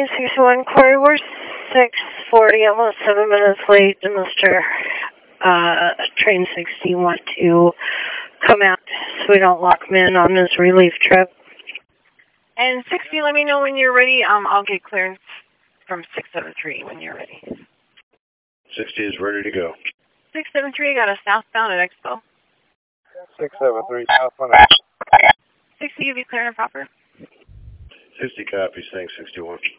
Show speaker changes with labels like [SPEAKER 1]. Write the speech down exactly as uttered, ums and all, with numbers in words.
[SPEAKER 1] Train sixty-one, Corey, we're six forty, almost seven minutes late, and Mister Uh, Train sixty-one to come out so we don't lock him in on this relief trip.
[SPEAKER 2] And sixty, let me know when you're ready. Um, I'll get clearance from six seven three when you're ready.
[SPEAKER 3] sixty is ready to go.
[SPEAKER 2] six seven three, got a southbound at Expo.
[SPEAKER 4] six seven three, southbound at Expo.
[SPEAKER 2] sixty, give you clear and proper.
[SPEAKER 3] sixty copies, thanks, sixty-one.